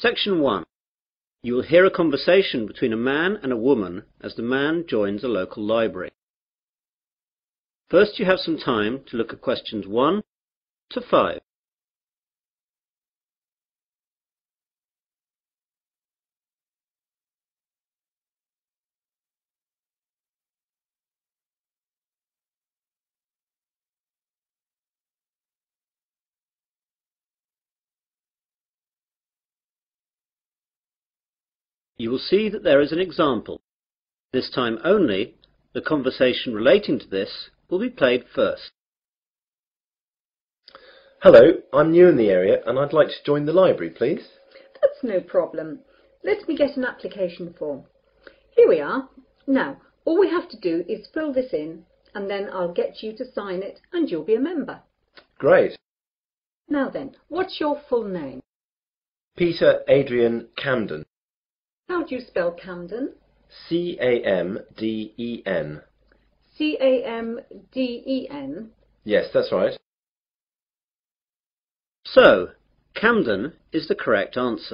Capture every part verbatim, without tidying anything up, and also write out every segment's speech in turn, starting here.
Section one. You will hear a conversation between a man and a woman as the man joins a local library. First, you have some time to look at questions one to five. You will see that there is an example. This time only, the conversation relating to this will be played first. Hello, I'm new in the area and I'd like to join the library, please. That's no problem. Let me get an application form. Here we are. Now, all we have to do is fill this in and then I'll get you to sign it and you'll be a member. Great. Now then, what's your full name? Peter Adrian Camden. How do you spell Camden? C A M D E N. C A M D E N? Yes, that's right. So, Camden is the correct answer.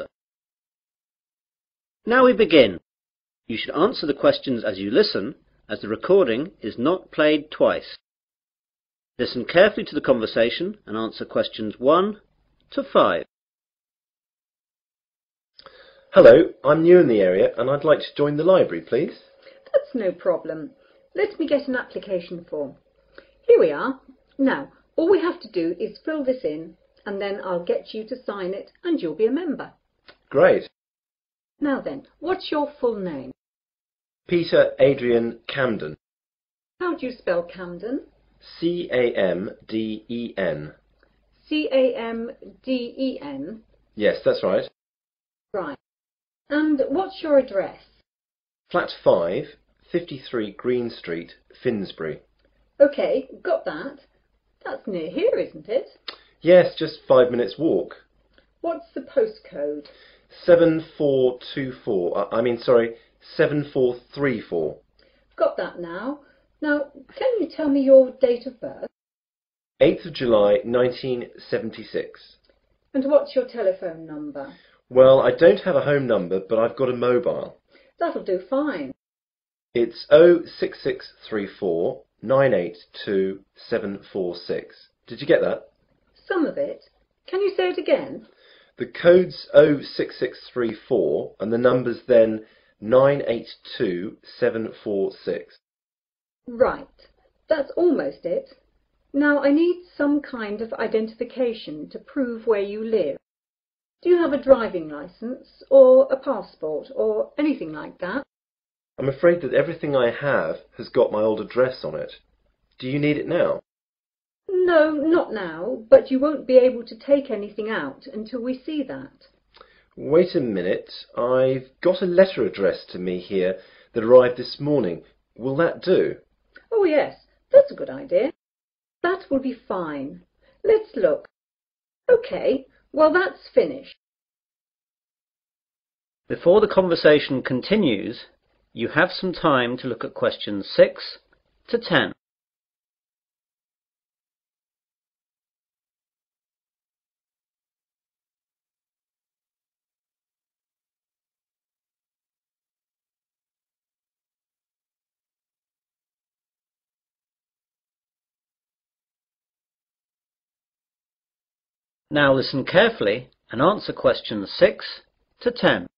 Now we begin. You should answer the questions as you listen, as the recording is not played twice. Listen carefully to the conversation and answer questions one to five. Hello, I'm new in the area and I'd like to join the library, please. That's no problem. Let me get an application form. Here we are. Now, all we have to do is fill this in and then I'll get you to sign it and you'll be a member. Great. Now then, what's your full name? Peter Adrian Camden. How do you spell Camden? C A M D E N. C A M D E N? Yes, that's right. Right. And what's your address? Flat five, fifty-three Green Street, Finsbury. OK, got that. That's near here, isn't it? Yes, just five minutes walk. What's the postcode? seven four two four. I mean, sorry, seven four three four. Got that now. Now, can you tell me your date of birth? eighth of July nineteen seventy-six. And what's your telephone number? Well, I don't have a home number, but I've got a mobile. That'll do fine. It's oh six six three four nine eight two seven four six. Did you get that? Some of it. Can you say it again? The code's oh six six three four and the number's then nine eight two seven four six. Right. That's almost it. Now I need some kind of identification to prove where you live. Do you have a driving licence or a passport or anything like that? I'm afraid that everything I have has got my old address on it. Do you need it now? No, not now, but you won't be able to take anything out until we see that. Wait a minute. I've got a letter addressed to me here that arrived this morning. Will that do? Oh yes, that's a good idea. That will be fine. Let's look. OK. Well, that's finished. Before the conversation continues, you have some time to look at questions six to ten. Now listen carefully and answer questions six to ten.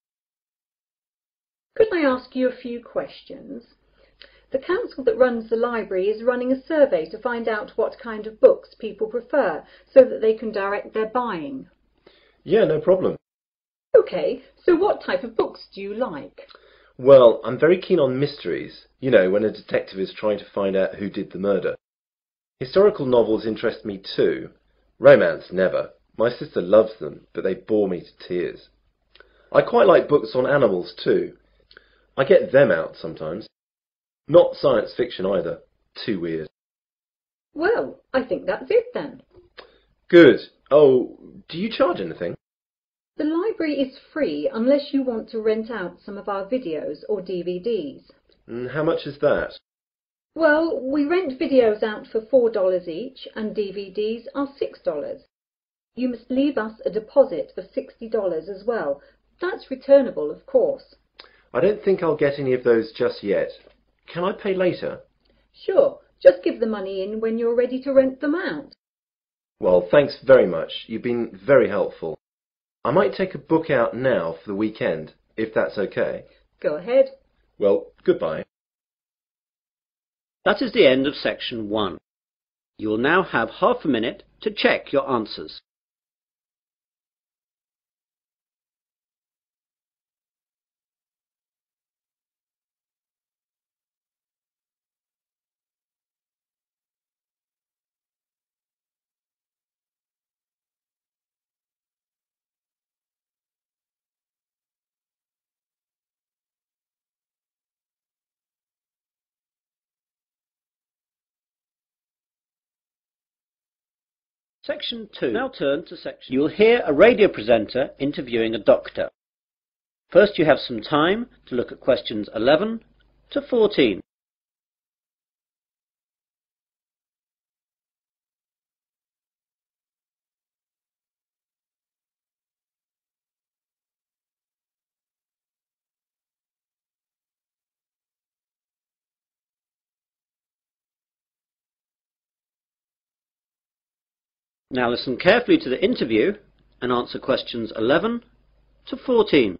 Could I ask you a few questions? The council that runs the library is running a survey to find out what kind of books people prefer so that they can direct their buying. Yeah, no problem. OK, so what type of books do you like? Well, I'm very keen on mysteries. You know, when a detective is trying to find out who did the murder. Historical novels interest me too. Romance, never. My sister loves them, but they bore me to tears. I quite like books on animals too. I get them out sometimes. Not science fiction either. Too weird. Well, I think that's it then. Good. Oh, do you charge anything? The library is free unless you want to rent out some of our videos or D V Ds. And how much is that? Well, we rent videos out for four dollars each and D V Ds are six dollars. You must leave us a deposit of sixty dollars as well. That's returnable, of course. I don't think I'll get any of those just yet. Can I pay later? Sure, just give the money in when you're ready to rent them out. Well, thanks very much. You've been very helpful. I might take a book out now for the weekend, if that's okay. Go ahead. Well, goodbye. That is the end of section one. You will now have half a minute to check your answers. Section two. Now turn to section. You will hear a radio presenter interviewing a doctor. First you have some time to look at questions eleven to fourteen. Now listen carefully to the interview and answer questions eleven to fourteen.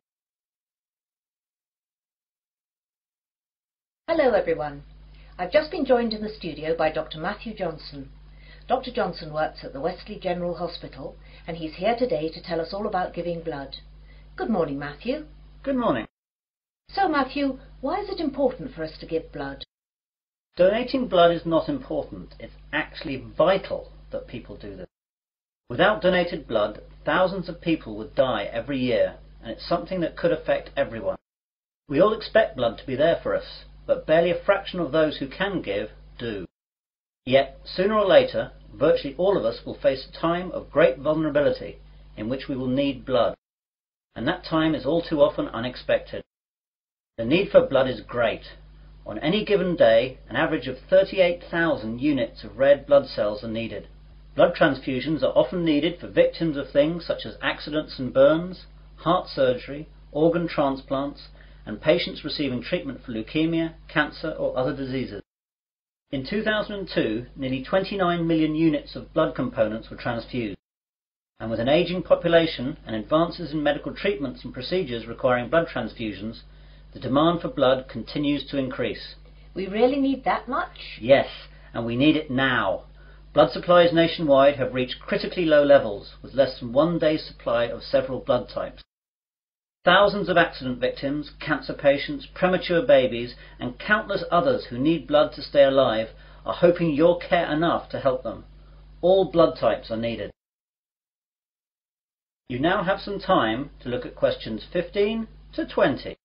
Hello everyone. I've just been joined in the studio by Doctor Matthew Johnson. Doctor Johnson works at the Wesley General Hospital and he's here today to tell us all about giving blood. Good morning, Matthew. Good morning. So Matthew, why is it important for us to give blood? Donating blood is not important. It's actually vital that people do this. Without donated blood, thousands of people would die every year, and it's something that could affect everyone. We all expect blood to be there for us, but barely a fraction of those who can give do. Yet, sooner or later, virtually all of us will face a time of great vulnerability in which we will need blood, and that time is all too often unexpected. The need for blood is great. On any given day, an average of thirty-eight thousand units of red blood cells are needed. Blood transfusions are often needed for victims of things such as accidents and burns, heart surgery, organ transplants, and patients receiving treatment for leukemia, cancer or other diseases. In two thousand two, nearly twenty-nine million units of blood components were transfused, and with an ageing population and advances in medical treatments and procedures requiring blood transfusions, the demand for blood continues to increase. We really need that much? Yes, and we need it now. Blood supplies nationwide have reached critically low levels, with less than one day's supply of several blood types. Thousands of accident victims, cancer patients, premature babies, and countless others who need blood to stay alive are hoping you'll care enough to help them. All blood types are needed. You now have some time to look at questions fifteen to twenty.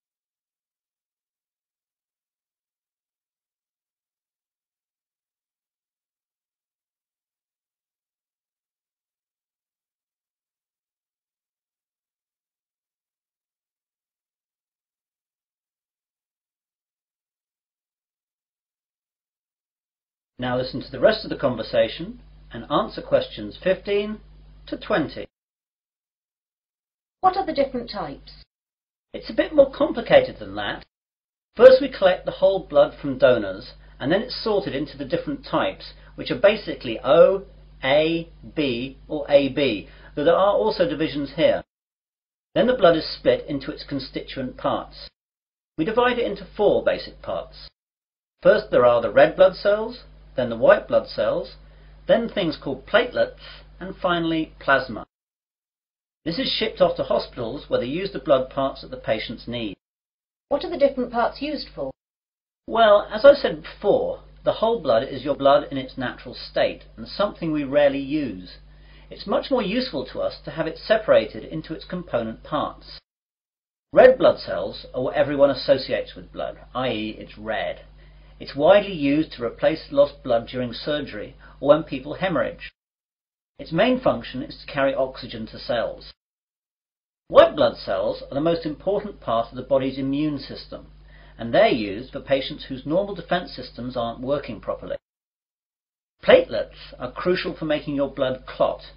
Now listen to the rest of the conversation and answer questions fifteen to twenty. What are the different types? It's a bit more complicated than that. First we collect the whole blood from donors, and then it's sorted into the different types, which are basically O, A, B or A B, though there are also divisions here. Then the blood is split into its constituent parts. We divide it into four basic parts. First there are the red blood cells, then the white blood cells, then things called platelets, and finally plasma. This is shipped off to hospitals where they use the blood parts that the patients need. What are the different parts used for? Well, as I said before, the whole blood is your blood in its natural state, and something we rarely use. It's much more useful to us to have it separated into its component parts. Red blood cells are what everyone associates with blood, that is it's red. It's widely used to replace lost blood during surgery or when people hemorrhage. Its main function is to carry oxygen to cells. White blood cells are the most important part of the body's immune system, and they're used for patients whose normal defense systems aren't working properly. Platelets are crucial for making your blood clot,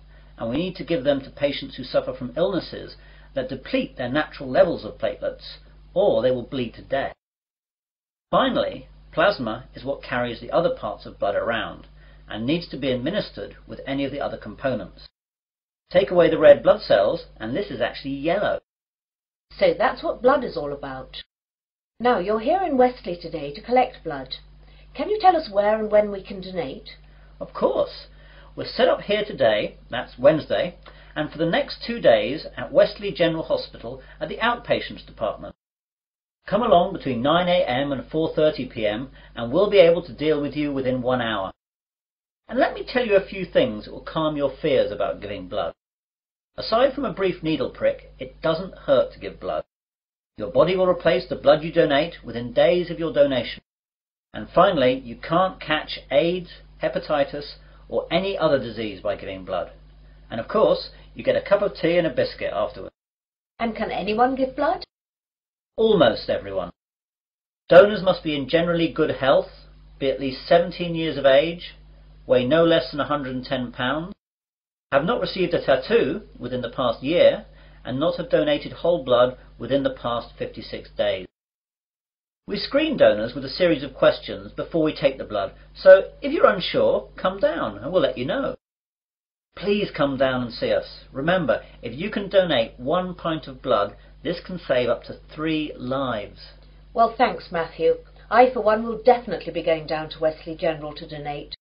and we need to give them to patients who suffer from illnesses that deplete their natural levels of platelets, or they will bleed to death. Finally, plasma is what carries the other parts of blood around, and needs to be administered with any of the other components. Take away the red blood cells, and this is actually yellow. So that's what blood is all about. Now, you're here in Wesley today to collect blood. Can you tell us where and when we can donate? Of course. We're set up here today, that's Wednesday, and for the next two days at Wesley General Hospital at the outpatients department. Come along between nine a m and four thirty p m and we'll be able to deal with you within one hour. And let me tell you a few things that will calm your fears about giving blood. Aside from a brief needle prick, it doesn't hurt to give blood. Your body will replace the blood you donate within days of your donation. And finally, you can't catch AIDS, hepatitis, or any other disease by giving blood. And of course, you get a cup of tea and a biscuit afterwards. And can anyone give blood? Almost everyone. Donors must be in generally good health, be at least seventeen years of age, weigh no less than one hundred and ten pounds, have not received a tattoo within the past year, and not have donated whole blood within the past fifty-six days. We screen donors with a series of questions before we take the blood, so if you're unsure, come down and we'll let you know. Please come down and see us. Remember, if you can donate one pint of blood, this can save up to three lives. Well, thanks, Matthew. I, for one, will definitely be going down to Wesley General to donate.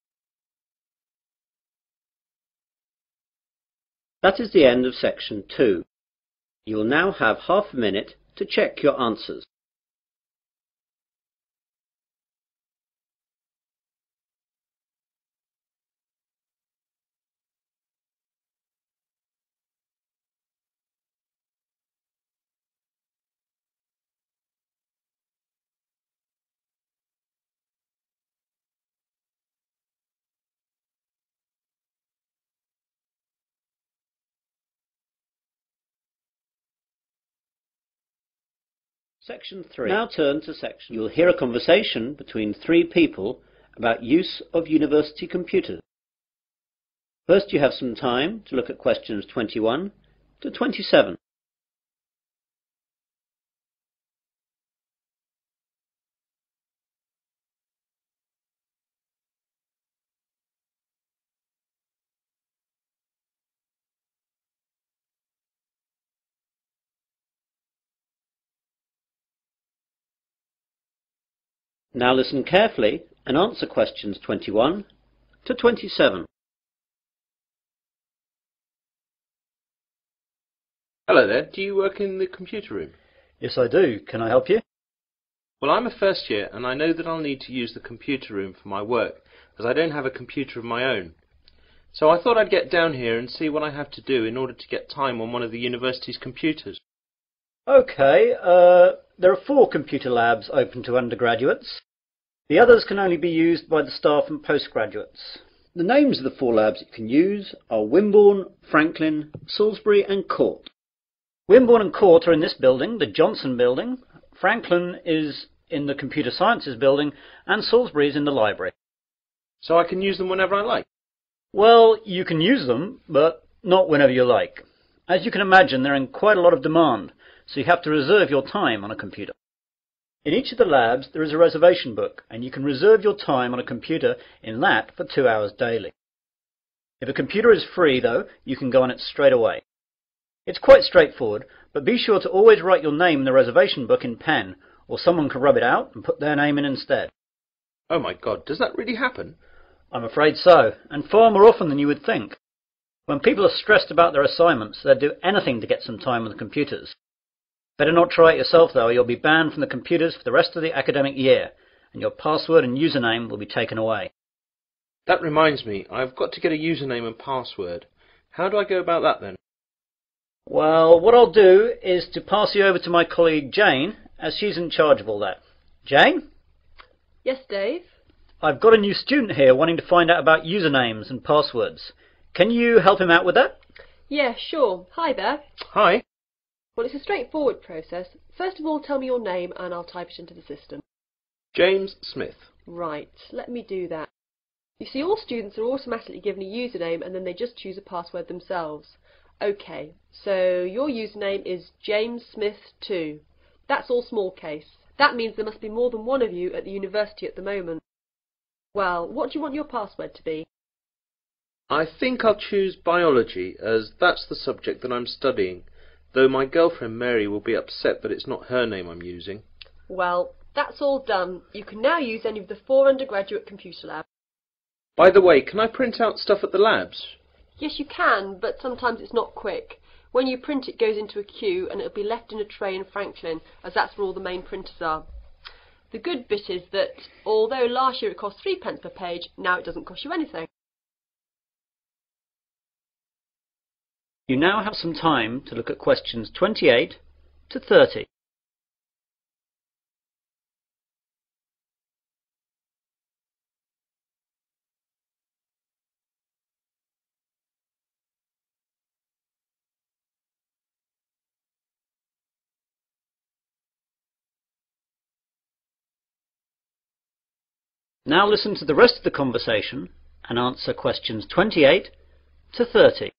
That is the end of section two. You will now have half a minute to check your answers. Section three. Now turn to section. You'll hear a conversation between three people about use of university computers. First, you have some time to look at questions twenty-one to twenty-seven. Now listen carefully and answer questions twenty-one to twenty-seven. Hello there, do you work in the computer room? Yes, I do. Can I help you? Well, I'm a first year and I know that I'll need to use the computer room for my work, as I don't have a computer of my own. So I thought I'd get down here and see what I have to do in order to get time on one of the university's computers. Okay, uh, there are four computer labs open to undergraduates. The others can only be used by the staff and postgraduates. The names of the four labs you can use are Wimborne, Franklin, Salisbury and Court. Wimborne and Court are in this building, the Johnson building. Franklin is in the Computer Sciences building, and Salisbury is in the library. So I can use them whenever I like? Well, you can use them, but not whenever you like. As you can imagine, they're in quite a lot of demand, so you have to reserve your time on a computer. In each of the labs there is a reservation book, and you can reserve your time on a computer in that for two hours daily. If a computer is free, though, you can go on it straight away. It's quite straightforward, but be sure to always write your name in the reservation book in pen, or someone can rub it out and put their name in instead. Oh my God, does that really happen? I'm afraid so, and far more often than you would think. When people are stressed about their assignments, they'll do anything to get some time on the computers. Better not try it yourself, though, or you'll be banned from the computers for the rest of the academic year, and your password and username will be taken away. That reminds me, I've got to get a username and password. How do I go about that then? Well, what I'll do is to pass you over to my colleague Jane, as she's in charge of all that. Jane? Yes, Dave? I've got a new student here wanting to find out about usernames and passwords. Can you help him out with that? Yeah, sure. Hi there. Hi. Well, it's a straightforward process. First of all, tell me your name and I'll type it into the system. James Smith. Right, let me do that. You see, all students are automatically given a username and then they just choose a password themselves. OK, so your username is James Smith two. That's all small case. That means there must be more than one of you at the university at the moment. Well, what do you want your password to be? I think I'll choose biology, as that's the subject that I'm studying, though my girlfriend Mary will be upset that it's not her name I'm using. Well, that's all done. You can now use any of the four undergraduate computer labs. By the way, can I print out stuff at the labs? Yes, you can, but sometimes it's not quick. When you print, it goes into a queue and it'll be left in a tray in Franklin, as that's where all the main printers are. The good bit is that, although last year it cost three pence per page, now it doesn't cost you anything. You now have some time to look at questions twenty-eight to thirty. Now listen to the rest of the conversation and answer questions twenty-eight to thirty.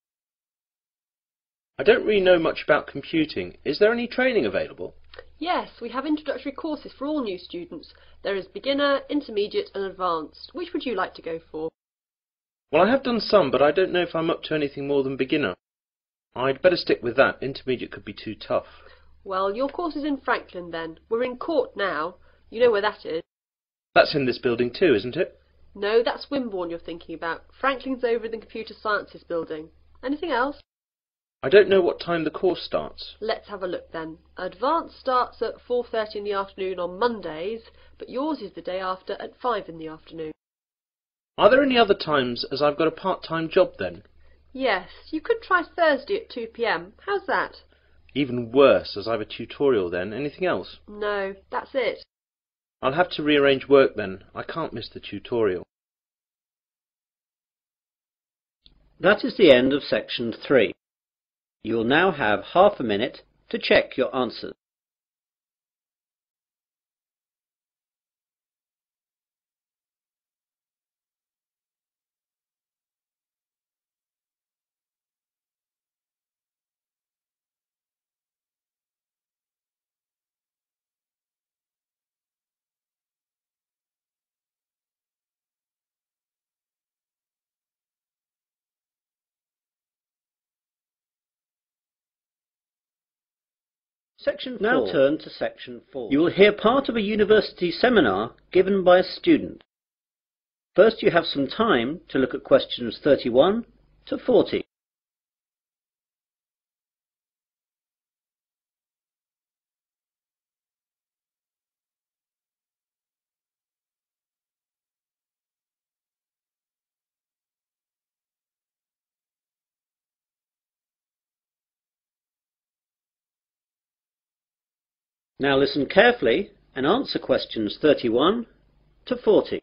I don't really know much about computing. Is there any training available? Yes, we have introductory courses for all new students. There is beginner, intermediate and advanced. Which would you like to go for? Well, I have done some, but I don't know if I'm up to anything more than beginner. I'd better stick with that. Intermediate could be too tough. Well, your course is in Franklin then. We're in Court now. You know where that is. That's in this building too, isn't it? No, that's Wimborne you're thinking about. Franklin's over in the Computer Sciences building. Anything else? I don't know what time the course starts. Let's have a look then. Advanced starts at four thirty in the afternoon on Mondays, but yours is the day after at five in the afternoon. Are there any other times, as I've got a part-time job then? Yes, you could try Thursday at two p m. How's that? Even worse, as I've a tutorial then. Anything else? No, that's it. I'll have to rearrange work then. I can't miss the tutorial. That is the end of section three. You will now have half a minute to check your answers. Section four. Now turn to section four. You will hear part of a university seminar given by a student. First you have some time to look at questions thirty-one to forty. Now listen carefully and answer questions thirty-one to forty.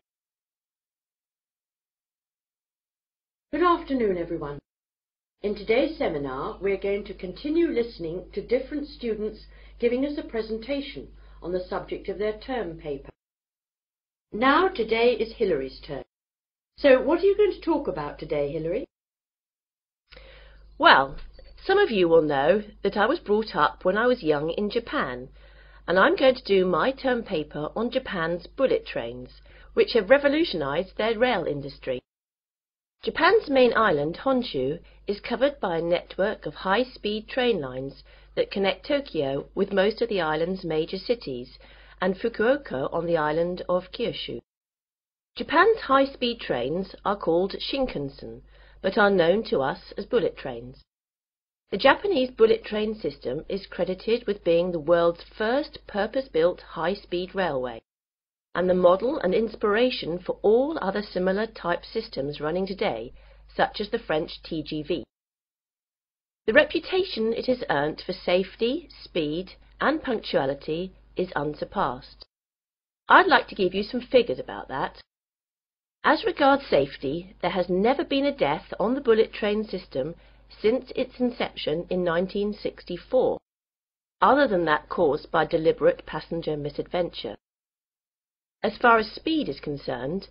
Good afternoon, everyone. In today's seminar, we're going to continue listening to different students giving us a presentation on the subject of their term paper. Now, today is Hillary's turn. So, what are you going to talk about today, Hillary? Well, some of you will know that I was brought up when I was young in Japan, and I'm going to do my term paper on Japan's bullet trains, which have revolutionized their rail industry. Japan's main island, Honshu, is covered by a network of high-speed train lines that connect Tokyo with most of the island's major cities, and Fukuoka on the island of Kyushu. Japan's high-speed trains are called Shinkansen, but are known to us as bullet trains. The Japanese bullet train system is credited with being the world's first purpose-built high-speed railway, and the model and inspiration for all other similar type systems running today, such as the French T G V. The reputation it has earned for safety, speed, and punctuality is unsurpassed. I'd like to give you some figures about that. As regards safety, there has never been a death on the bullet train system since its inception in nineteen sixty-four, other than that caused by deliberate passenger misadventure. As far as speed is concerned,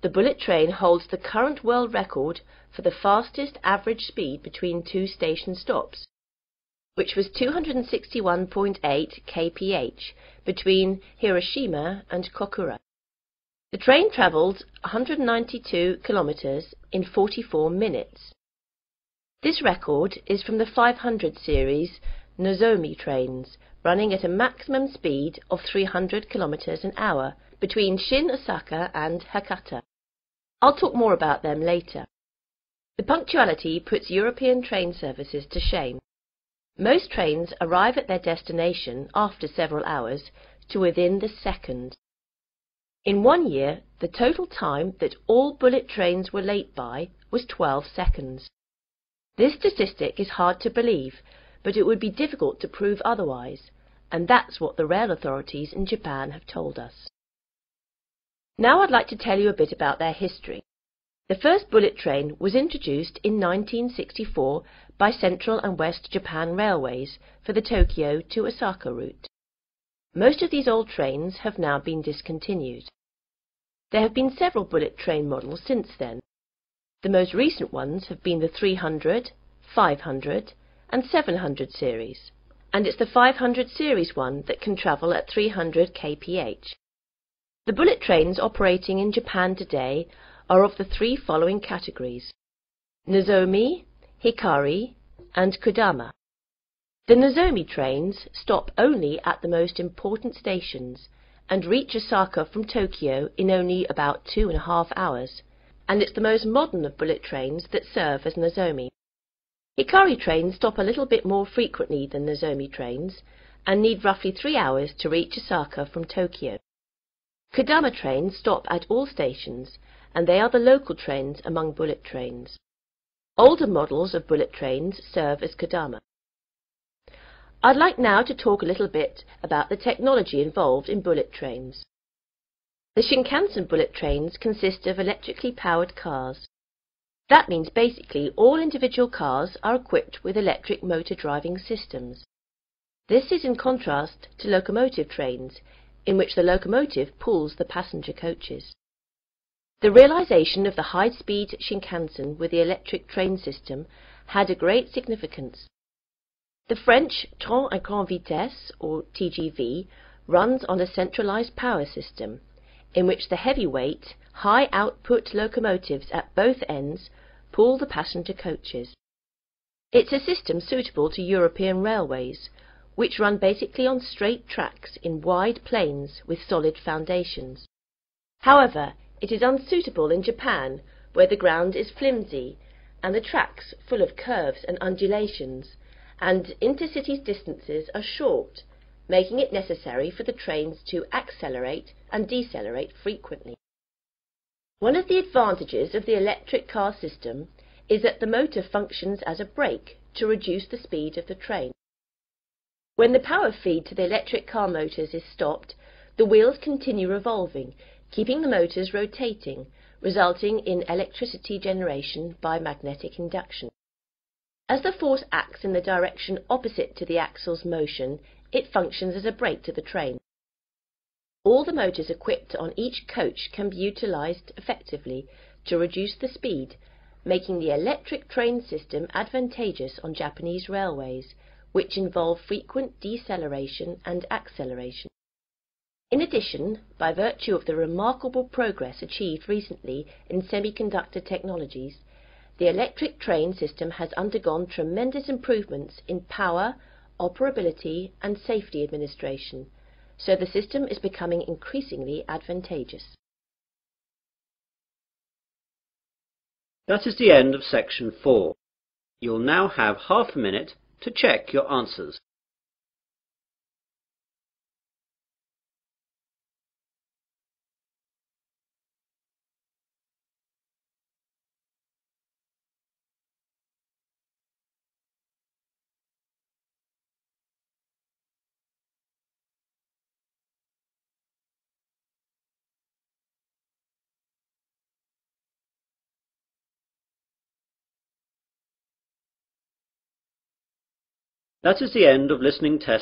the bullet train holds the current world record for the fastest average speed between two station stops, which was two hundred sixty-one point eight kilometers per hour between Hiroshima and Kokura. The train travelled one hundred ninety-two kilometres in forty-four minutes. This record is from the five hundred series Nozomi trains, running at a maximum speed of three hundred kilometres an hour between Shin Osaka and Hakata. I'll talk more about them later. The punctuality puts European train services to shame. Most trains arrive at their destination after several hours to within the second. In one year, the total time that all bullet trains were late by was twelve seconds. This statistic is hard to believe, but it would be difficult to prove otherwise, and that's what the rail authorities in Japan have told us. Now I'd like to tell you a bit about their history. The first bullet train was introduced in nineteen sixty-four by Central and West Japan Railways for the Tokyo to Osaka route. Most of these old trains have now been discontinued. There have been several bullet train models since then. The most recent ones have been the three hundred, five hundred and seven hundred series, and it's the five hundred series one that can travel at three hundred kilometers per hour. The bullet trains operating in Japan today are of the three following categories: Nozomi, Hikari and Kodama. The Nozomi trains stop only at the most important stations and reach Osaka from Tokyo in only about two and a half hours, and it's the most modern of bullet trains that serve as Nozomi. Hikari trains stop a little bit more frequently than Nozomi trains and need roughly three hours to reach Osaka from Tokyo. Kodama trains stop at all stations, and they are the local trains among bullet trains. Older models of bullet trains serve as Kodama. I'd like now to talk a little bit about the technology involved in bullet trains. The Shinkansen bullet trains consist of electrically powered cars. That means basically all individual cars are equipped with electric motor driving systems. This is in contrast to locomotive trains, in which the locomotive pulls the passenger coaches. The realization of the high-speed Shinkansen with the electric train system had a great significance. The French Train à Grande Vitesse, or T G V, runs on a centralized power system, in which the heavyweight, high-output locomotives at both ends pull the passenger coaches. It's a system suitable to European railways, which run basically on straight tracks in wide plains with solid foundations. However, it is unsuitable in Japan, where the ground is flimsy and the tracks full of curves and undulations, and intercity distances are short, making it necessary for the trains to accelerate and decelerate frequently. One of the advantages of the electric car system is that the motor functions as a brake to reduce the speed of the train. When the power feed to the electric car motors is stopped, the wheels continue revolving, keeping the motors rotating, resulting in electricity generation by magnetic induction. As the force acts in the direction opposite to the axle's motion, it functions as a brake to the train. All the motors equipped on each coach can be utilized effectively to reduce the speed, making the electric train system advantageous on Japanese railways, which involve frequent deceleration and acceleration. In addition, by virtue of the remarkable progress achieved recently in semiconductor technologies, the electric train system has undergone tremendous improvements in power, operability and safety administration, so the system is becoming increasingly advantageous. That is the end of section four. You'll now have half a minute to check your answers. That is the end of listening test